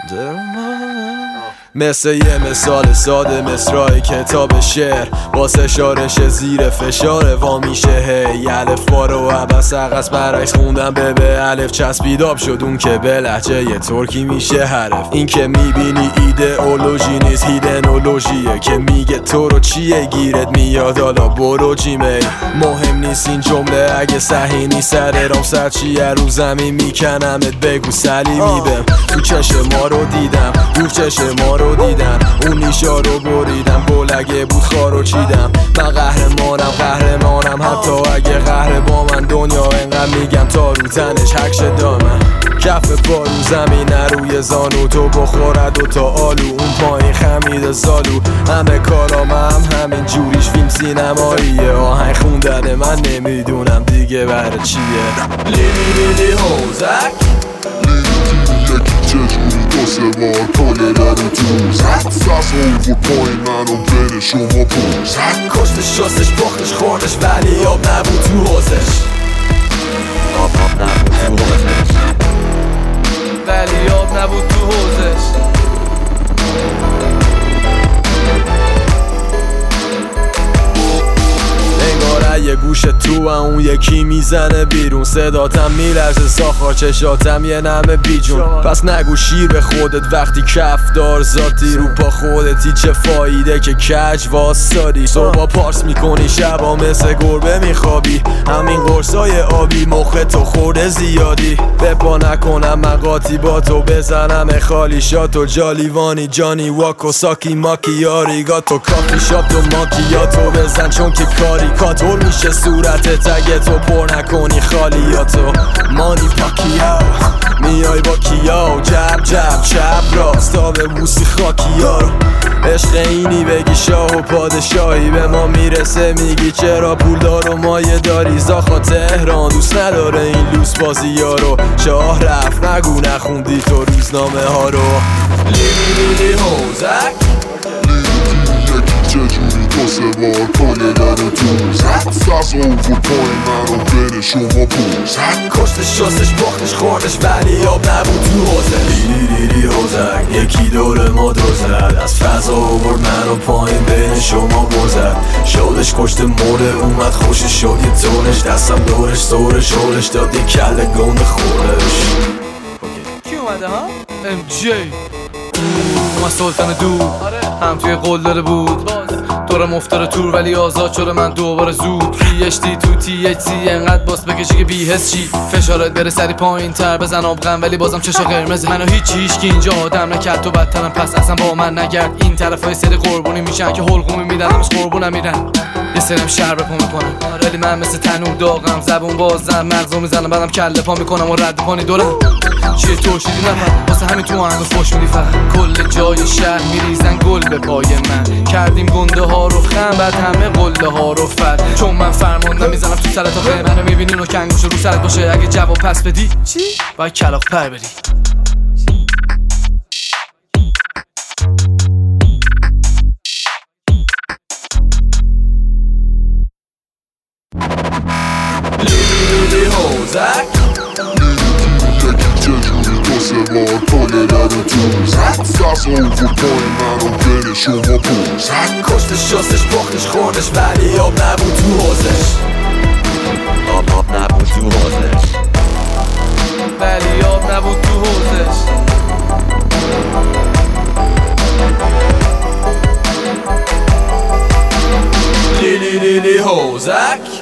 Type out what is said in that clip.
مثل یه مثال ساده مصرع کتاب شعر واسه شارش زیر فشار وا میشه هی الف با رو عبس عقص برعکس خوندم به الف چسبیداب شد اون که به لهجه یه ترکی میشه حرف. این که میبینی ایدئولوژی نیست هیدنولوژیه که میگه تو رو چیه گیرت میاد حالا برو جیمیل. مهم نیست این جمله اگه صحیح نیست سر رام سر چیه رو زمین میکنمت بگو سلیمی بهم. تو چشم ما رو دیدم رو چشم ما رو دیدم اون نیشا رو بریدم گل اگه بود خارو چیدم. من قهرمانم حتی اگه قهر با من دنیا انقدر میگم تا رو تنش حکش دامن. کف پا رو زمین روی زانو تو بخورد و تا آلو اون پایین خمید زالو. همه کارام همین جوریش فیلم سینماییه آهنگ خوندن من نمیدونم دیگه برای چیه. لیلی هوزک چجوری دو سه بار کل رو توز ساز اوور پایین منو بره شما پوز کشتش شستش بختش خوردش ولی آب نبود تو حوزش. آب نبود تو حوزش ولی آب نبود تو حوزش. یه گوش تو اون یکی میزنه بیرون صداتم میلرزه ساخار چشاتم یه نمه بیجون. پس نگو شیر به خودت وقتی کفدار ذاتی رو پا خودتی چه فایده که کج واسادی. صبح پارس میکنی شبا مثل گربه میخوابی همین قرصای آبی مخ تو خورده زیادی. بپا نکنم من قاطی با تو بزنم خالی شاتو جالیوانی جانی واکو ساکی ماکی آریگاتو کافی شاپ تو ماکیاتو بزن چون که کاری کاتور میشه صورتت اگه تو پر نکنی خالیاتو. مانی پاکیا میای با کیا جب جب چپ راست تا به بوسی خاکیا رو. عشق اینی بگی شاه و پادشاهی به ما میرسه میگی چرا پولدار و مایه داری. زاخا تهران دوست نداره این لوس بازی ها رو. شاه رفت نگو نخوندی تو روزنامه ها رو. لیلی هوزک چجوری دو سه بار کل رو توز ساز اوور پایین منو بره شما پوز کشتش شستش بختش خوردش ولی آب نبود تو حوزش. لیلی هوزک یکی دور ما دور زد از فضا آورد منو پایین بین شما گذر. شودش کشت مرده اومد خوشش شد یه تونش دستم دورش سورش هولش داد یه کله گند خورش. کی اومده ها؟ MJ اومد سلطان دور هم توی قول داده بود دورم افتاره تور ولی آزاد شده من دوباره زود. پیشتی تو THC انقدر باس بکشی که بی‌حس چی فشارت بره سری پایین تر بزن آبغن ولی بازم چشا قرمز. منو هیچ که اینجا آدم نکرد تو بدترم پس اصلا با من نگرد. این طرفای سری قربونی میشن که حلقومی میدن همش قربونم میرن یه سرم شر بپا میکنم ولی من مثل تنور داغم زبون بازم مغزو میزنم بعدم کله پا میکنم و رد پانی دورم. چیه ترشیدی نفر واسه همین تو آهنگو فوش میدی فقط کل جای شهر میریزن گل به پای من. کردیم گنده ها رو خم بعد همه قله ها رو فد چون من فرماندم میزنم تو سرت آخه منو میبینی و کنگوش رو سرت باشه اگه جواب پس بدی چی؟ باید کلاق پر بدی. لیلی هوزک چجوری دو سه بار کل رو توز ساز اوور پایین منو بره شما پوز کشتش شستش بختش خوردش ولی آب نبود تو حوزش. آب نبود تو حوزش ولی آب نبود تو حوزش. لیلی هوزک